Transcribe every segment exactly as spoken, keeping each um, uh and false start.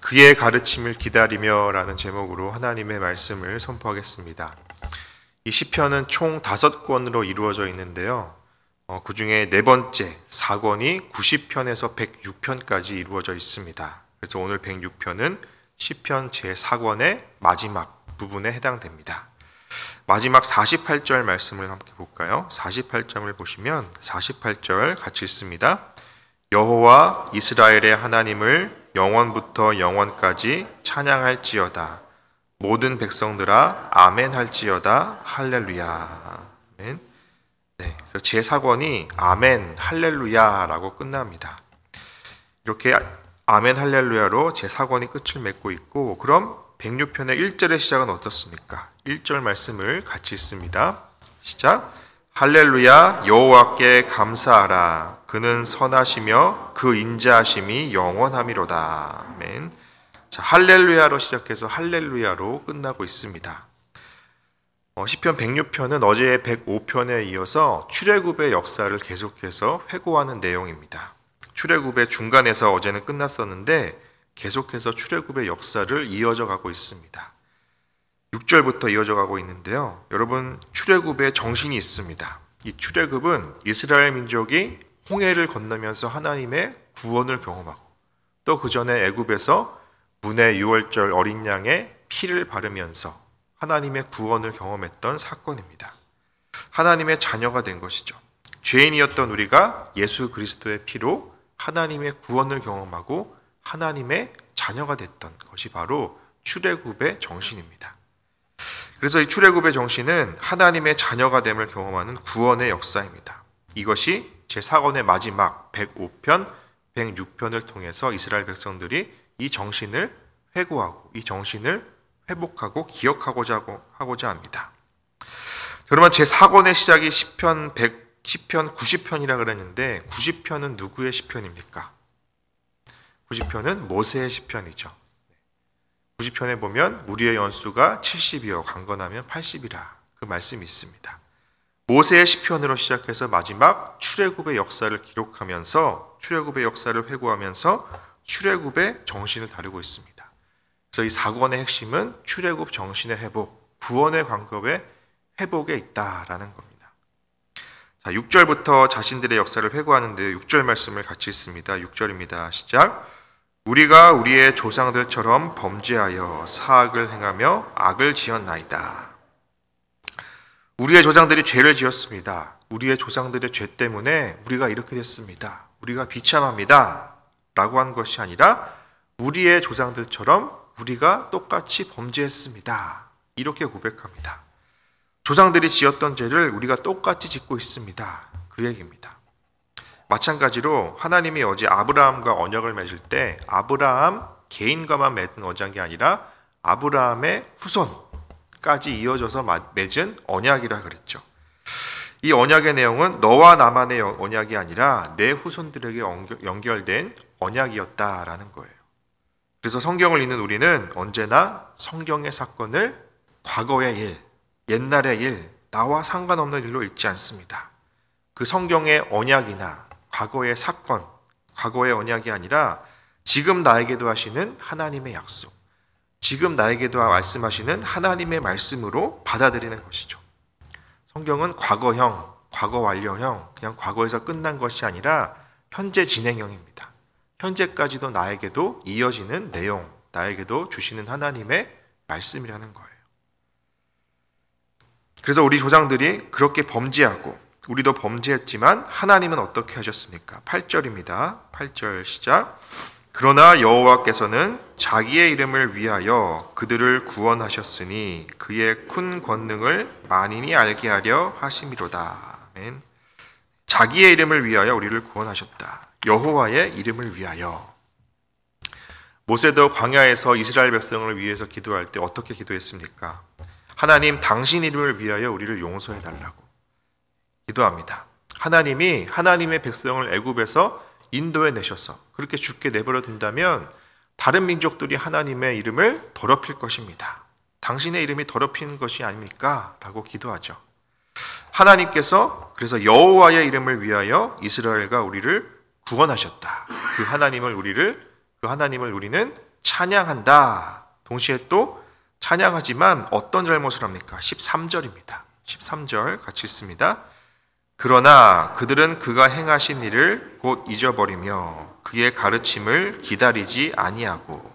그의 가르침을 기다리며 라는 제목으로 하나님의 말씀을 선포하겠습니다. 이 시편은 총 다섯 권으로 이루어져 있는데요. 어, 그 중에 네 번째 사 권이 구십 편에서 백육 편까지 이루어져 있습니다. 그래서 오늘 백육 편은 시편 제사 권의 마지막 부분에 해당됩니다. 마지막 사십팔 절 말씀을 함께 볼까요? 사십팔 절을 보시면 사십팔 절 같이 읽습니다. 여호와 이스라엘의 하나님을 영원부터 영원까지 찬양할지어다. 모든 백성들아 아멘 할지어다. 할렐루야. 아멘. 네, 그래서 제사 권이 아멘 할렐루야라고 끝납니다. 이렇게 아멘 할렐루야로 제사 권이 끝을 맺고 있고, 그럼 백육 편의 일 절의 시작은 어떻습니까? 일 절 말씀을 같이 읽습니다. 시작. 할렐루야 여호와께 감사하라. 그는 선하시며 그 인자하심이 영원함이로다. 아멘. 자, 할렐루야로 시작해서 할렐루야로 끝나고 있습니다. 어, 시편 백육 편은 어제의 백오 편에 이어서 출애굽의 역사를 계속해서 회고하는 내용입니다. 출애굽의 중간에서 어제는 끝났었는데 계속해서 출애굽의 역사를 이어져 가고 있습니다. 육 절부터 이어져 가고 있는데요. 여러분, 출애굽의 정신이 있습니다. 이 출애굽은 이스라엘 민족이 홍해를 건너면서 하나님의 구원을 경험하고, 또 그 전에 애굽에서 문의 유월절 어린 양의 피를 바르면서 하나님의 구원을 경험했던 사건입니다. 하나님의 자녀가 된 것이죠. 죄인이었던 우리가 예수 그리스도의 피로 하나님의 구원을 경험하고 하나님의 자녀가 됐던 것이 바로 출애굽의 정신입니다. 그래서 이 출애굽의 정신은 하나님의 자녀가 됨을 경험하는 구원의 역사입니다. 이것이 제사 권의 마지막 백오 편, 백육 편을 통해서 이스라엘 백성들이 이 정신을 회고하고 이 정신을 회복하고 기억하고자 하고자 합니다. 여러분, 제사 권의 시작이 시편 백, 시편 구십 편이라 그랬는데 구십 편은 누구의 시편입니까? 구십 편은 모세의 시편이죠. 구십 편에 보면 무리의 연수가 칠십이요 강건하면 팔십이라 그 말씀이 있습니다. 모세의 시편으로 시작해서 마지막 출애굽의 역사를 기록하면서 출애굽의 역사를 회고하면서 출애굽의 정신을 다루고 있습니다. 그래서 이 사 권의 핵심은 출애굽 정신의 회복, 구원의 광급의 회복에 있다라는 겁니다. 자, 육 절부터 자신들의 역사를 회고하는데 육 절 말씀을 같이 읽습니다. 육 절입니다. 시작. 우리가 우리의 조상들처럼 범죄하여 사악을 행하며 악을 지었나이다. 우리의 조상들이 죄를 지었습니다. 우리의 조상들의 죄 때문에 우리가 이렇게 됐습니다. 우리가 비참합니다. 라고 한 것이 아니라 우리의 조상들처럼 우리가 똑같이 범죄했습니다. 이렇게 고백합니다. 조상들이 지었던 죄를 우리가 똑같이 짓고 있습니다. 그 얘기입니다. 마찬가지로 하나님이 어제 아브라함과 언약을 맺을 때 아브라함 개인과만 맺은 언약이 아니라 아브라함의 후손까지 이어져서 맺은 언약이라 그랬죠. 이 언약의 내용은 너와 나만의 언약이 아니라 내 후손들에게 연결된 언약이었다라는 거예요. 그래서 성경을 읽는 우리는 언제나 성경의 사건을 과거의 일, 옛날의 일, 나와 상관없는 일로 읽지 않습니다. 그 성경의 언약이나 과거의 사건, 과거의 언약이 아니라 지금 나에게도 하시는 하나님의 약속, 지금 나에게도 말씀하시는 하나님의 말씀으로 받아들이는 것이죠. 성경은 과거형, 과거 완료형, 그냥 과거에서 끝난 것이 아니라 현재 진행형입니다. 현재까지도 나에게도 이어지는 내용, 나에게도 주시는 하나님의 말씀이라는 거예요. 그래서 우리 조상들이 그렇게 범죄하고 우리도 범죄했지만 하나님은 어떻게 하셨습니까? 팔 절입니다. 팔 절 시작. 그러나 여호와께서는 자기의 이름을 위하여 그들을 구원하셨으니 그의 큰 권능을 만인이 알게 하려 하심이로다. 아멘. 자기의 이름을 위하여 우리를 구원하셨다. 여호와의 이름을 위하여. 모세도 광야에서 이스라엘 백성을 위해서 기도할 때 어떻게 기도했습니까? 하나님, 당신 이름을 위하여 우리를 용서해 달라고 기도합니다. 하나님이 하나님의 백성을 애굽에서 인도해 내셔서 그렇게 죽게 내버려 둔다면 다른 민족들이 하나님의 이름을 더럽힐 것입니다. 당신의 이름이 더럽히는 것이 아닙니까? 라고 기도하죠. 하나님께서 그래서 여호와의 이름을 위하여 이스라엘과 우리를 구원하셨다. 그 하나님을 우리를 그 그 하나님을 우리는 찬양한다. 동시에 또 찬양하지만 어떤 잘못을 합니까? 십삼 절입니다. 십삼 절 같이 읽습니다. 그러나 그들은 그가 행하신 일을 곧 잊어버리며 그의 가르침을 기다리지 아니하고.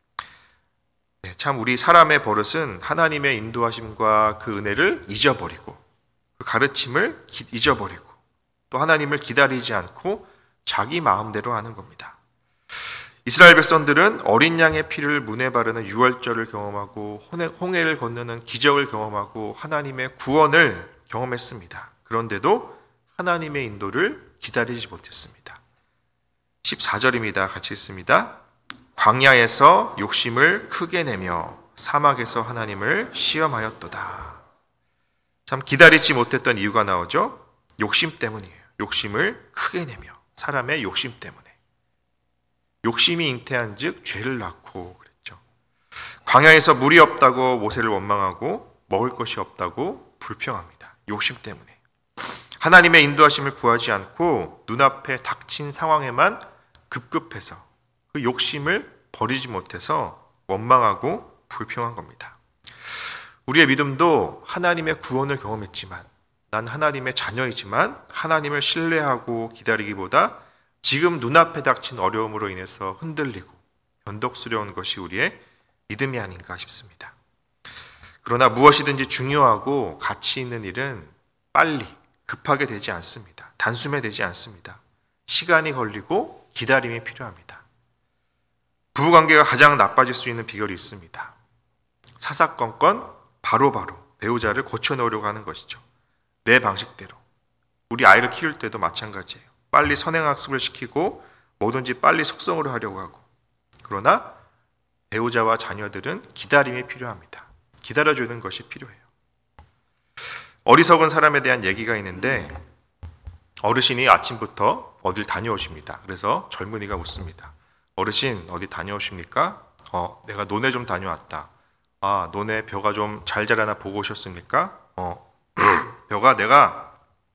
네, 참 우리 사람의 버릇은 하나님의 인도하심과 그 은혜를 잊어버리고 그 가르침을 기, 잊어버리고 또 하나님을 기다리지 않고 자기 마음대로 하는 겁니다. 이스라엘 백성들은 어린 양의 피를 문에 바르는 유월절을 경험하고 홍해를 건너는 기적을 경험하고 하나님의 구원을 경험했습니다. 그런데도 하나님의 인도를 기다리지 못했습니다. 십사 절입니다. 같이 읽습니다. 광야에서 욕심을 크게 내며 사막에서 하나님을 시험하였도다. 참 기다리지 못했던 이유가 나오죠. 욕심 때문이에요. 욕심을 크게 내며 사람의 욕심 때문에. 욕심이 잉태한 즉 죄를 낳고 그랬죠. 광야에서 물이 없다고 모세를 원망하고 먹을 것이 없다고 불평합니다. 욕심 때문에. 하나님의 인도하심을 구하지 않고 눈앞에 닥친 상황에만 급급해서 그 욕심을 버리지 못해서 원망하고 불평한 겁니다. 우리의 믿음도 하나님의 구원을 경험했지만 난 하나님의 자녀이지만 하나님을 신뢰하고 기다리기보다 지금 눈앞에 닥친 어려움으로 인해서 흔들리고 변덕스러운 것이 우리의 믿음이 아닌가 싶습니다. 그러나 무엇이든지 중요하고 가치 있는 일은 빨리 급하게 되지 않습니다. 단숨에 되지 않습니다. 시간이 걸리고 기다림이 필요합니다. 부부관계가 가장 나빠질 수 있는 비결이 있습니다. 사사건건 바로바로 배우자를 고쳐놓으려고 하는 것이죠. 내 방식대로. 우리 아이를 키울 때도 마찬가지예요. 빨리 선행학습을 시키고 뭐든지 빨리 속성으로 하려고 하고. 그러나 배우자와 자녀들은 기다림이 필요합니다. 기다려주는 것이 필요해요. 어리석은 사람에 대한 얘기가 있는데 어르신이 아침부터 어딜 다녀오십니다. 그래서 젊은이가 묻습니다. 어르신 어디 다녀오십니까? 어, 내가 논에 좀 다녀왔다. 아, 논에 벼가 좀 잘 자라나 보고 오셨습니까? 어, 벼가 내가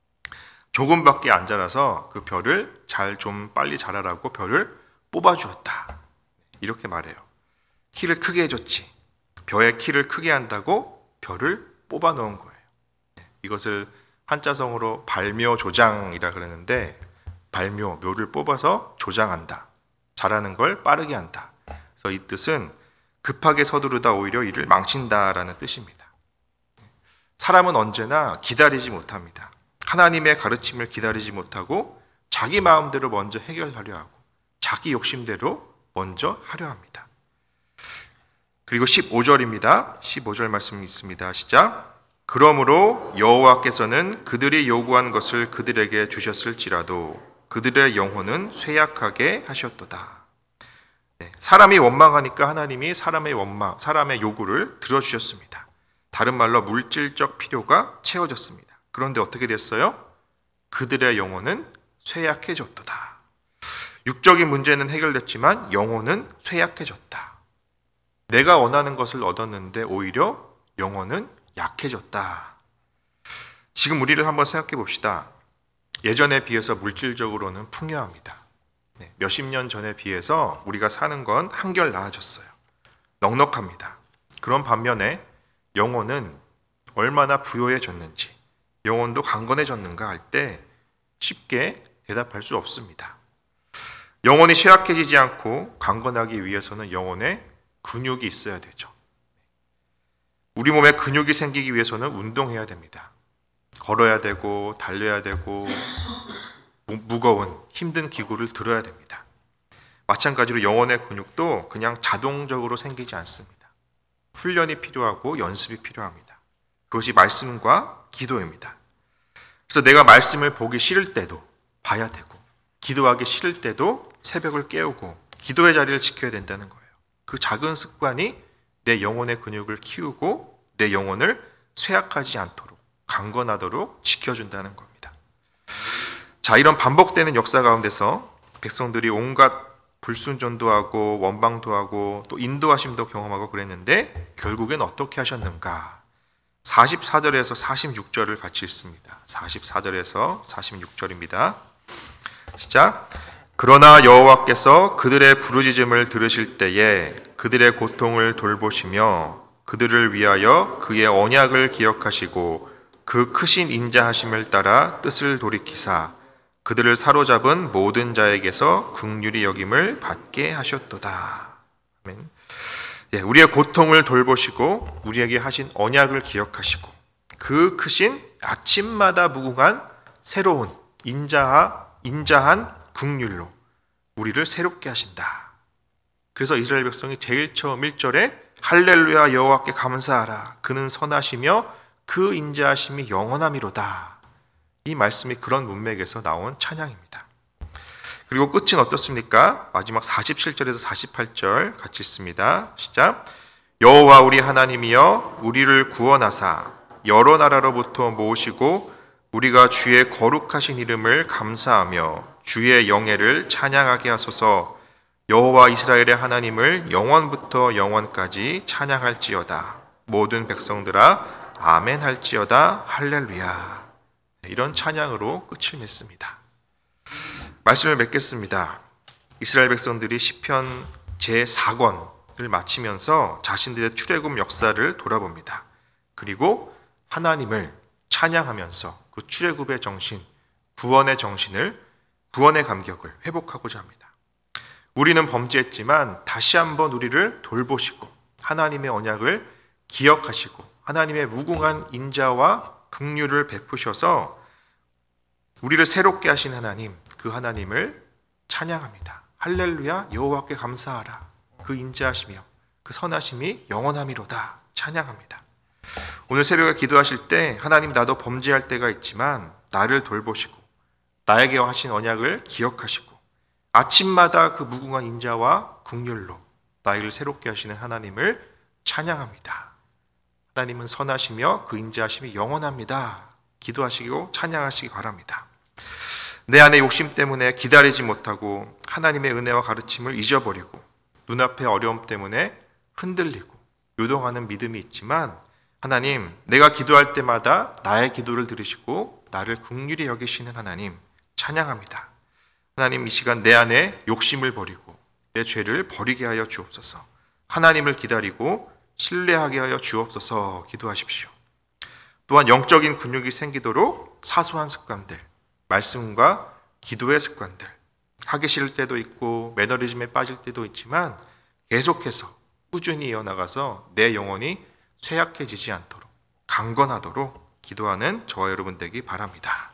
조금밖에 안 자라서 그 벼를 잘 좀 빨리 자라라고 벼를 뽑아주었다. 이렇게 말해요. 키를 크게 해줬지. 벼의 키를 크게 한다고 벼를 뽑아 넣은 거예요. 이것을 한자성어로 발묘조장이라 그러는데 발묘, 묘를 뽑아서 조장한다. 자라는 걸 빠르게 한다. 그래서 이 뜻은 급하게 서두르다 오히려 일을 망친다라는 뜻입니다. 사람은 언제나 기다리지 못합니다. 하나님의 가르침을 기다리지 못하고 자기 마음대로 먼저 해결하려 하고 자기 욕심대로 먼저 하려 합니다. 그리고 십오 절입니다. 십오 절 말씀이 있습니다. 시작. 그러므로 여호와께서는 그들이 요구한 것을 그들에게 주셨을지라도 그들의 영혼은 쇠약하게 하셨도다. 네, 사람이 원망하니까 하나님이 사람의 원망, 사람의 요구를 들어주셨습니다. 다른 말로 물질적 필요가 채워졌습니다. 그런데 어떻게 됐어요? 그들의 영혼은 쇠약해졌도다. 육적인 문제는 해결됐지만 영혼은 쇠약해졌다. 내가 원하는 것을 얻었는데 오히려 영혼은 약해졌다. 지금 우리를 한번 생각해 봅시다. 예전에 비해서 물질적으로는 풍요합니다. 네, 몇십 년 전에 비해서 우리가 사는 건 한결 나아졌어요. 넉넉합니다. 그런 반면에 영혼은 얼마나 부요해졌는지, 영혼도 강건해졌는가 할 때 쉽게 대답할 수 없습니다. 영혼이 쇠약해지지 않고 강건하기 위해서는 영혼에 근육이 있어야 되죠. 우리 몸에 근육이 생기기 위해서는 운동해야 됩니다. 걸어야 되고 달려야 되고 무거운 힘든 기구를 들어야 됩니다. 마찬가지로 영혼의 근육도 그냥 자동적으로 생기지 않습니다. 훈련이 필요하고 연습이 필요합니다. 그것이 말씀과 기도입니다. 그래서 내가 말씀을 보기 싫을 때도 봐야 되고 기도하기 싫을 때도 새벽을 깨우고 기도의 자리를 지켜야 된다는 거예요. 그 작은 습관이 내 영혼의 근육을 키우고 내 영혼을 쇠약하지 않도록 강건하도록 지켜준다는 겁니다. 자, 이런 반복되는 역사 가운데서 백성들이 온갖 불순종도 하고 원방도 하고 또 인도하심도 경험하고 그랬는데 결국엔 어떻게 하셨는가? 사십사 절에서 사십육 절을 같이 읽습니다. 사십사 절에서 사십육 절입니다. 시작. 그러나 여호와께서 그들의 부르짖음을 들으실 때에 그들의 고통을 돌보시며 그들을 위하여 그의 언약을 기억하시고 그 크신 인자하심을 따라 뜻을 돌이키사 그들을 사로잡은 모든 자에게서 긍휼히 여김을 받게 하셨도다. 아멘. 예, 우리의 고통을 돌보시고 우리에게 하신 언약을 기억하시고 그 크신 아침마다 무궁한 새로운 인자하, 인자한 긍휼로 우리를 새롭게 하신다. 그래서 이스라엘 백성이 제일 처음 일 절에 할렐루야 여호와께 감사하라 그는 선하시며 그 인자하심이 영원함이로다. 이 말씀이 그런 문맥에서 나온 찬양입니다. 그리고 끝은 어떻습니까? 마지막 사십칠 절에서 사십팔 절 같이 읽습니다. 시작. 여호와 우리 하나님이여 우리를 구원하사 여러 나라로부터 모으시고 우리가 주의 거룩하신 이름을 감사하며 주의 영예를 찬양하게 하소서. 여호와 이스라엘의 하나님을 영원부터 영원까지 찬양할지어다. 모든 백성들아 아멘 할지어다. 할렐루야. 이런 찬양으로 끝을 맺습니다. 말씀을 맺겠습니다. 이스라엘 백성들이 시편 제사 권을 마치면서 자신들의 출애굽 역사를 돌아봅니다. 그리고 하나님을 찬양하면서 그 출애굽의 정신, 구원의 정신을, 구원의 감격을 회복하고자 합니다. 우리는 범죄했지만 다시 한번 우리를 돌보시고 하나님의 언약을 기억하시고 하나님의 무궁한 인자와 긍휼을 베푸셔서 우리를 새롭게 하신 하나님, 그 하나님을 찬양합니다. 할렐루야 여호와께 감사하라. 그 인자하시며 그 선하심이 영원함이로다. 찬양합니다. 오늘 새벽에 기도하실 때 하나님 나도 범죄할 때가 있지만 나를 돌보시고 나에게 하신 언약을 기억하시고 아침마다 그 무궁한 인자와 긍휼로 나를 새롭게 하시는 하나님을 찬양합니다. 하나님은 선하시며 그 인자하심이 영원합니다. 기도하시고 찬양하시기 바랍니다. 내 안의 욕심 때문에 기다리지 못하고 하나님의 은혜와 가르침을 잊어버리고 눈앞의 어려움 때문에 흔들리고 요동하는 믿음이 있지만 하나님, 내가 기도할 때마다 나의 기도를 들으시고 나를 긍휼히 여기시는 하나님 찬양합니다. 하나님, 이 시간 내 안에 욕심을 버리고 내 죄를 버리게 하여 주옵소서. 하나님을 기다리고 신뢰하게 하여 주옵소서. 기도하십시오. 또한 영적인 근육이 생기도록 사소한 습관들, 말씀과 기도의 습관들, 하기 싫을 때도 있고 매너리즘에 빠질 때도 있지만 계속해서 꾸준히 이어나가서 내 영혼이 쇠약해지지 않도록 강건하도록 기도하는 저와 여러분 되기 바랍니다.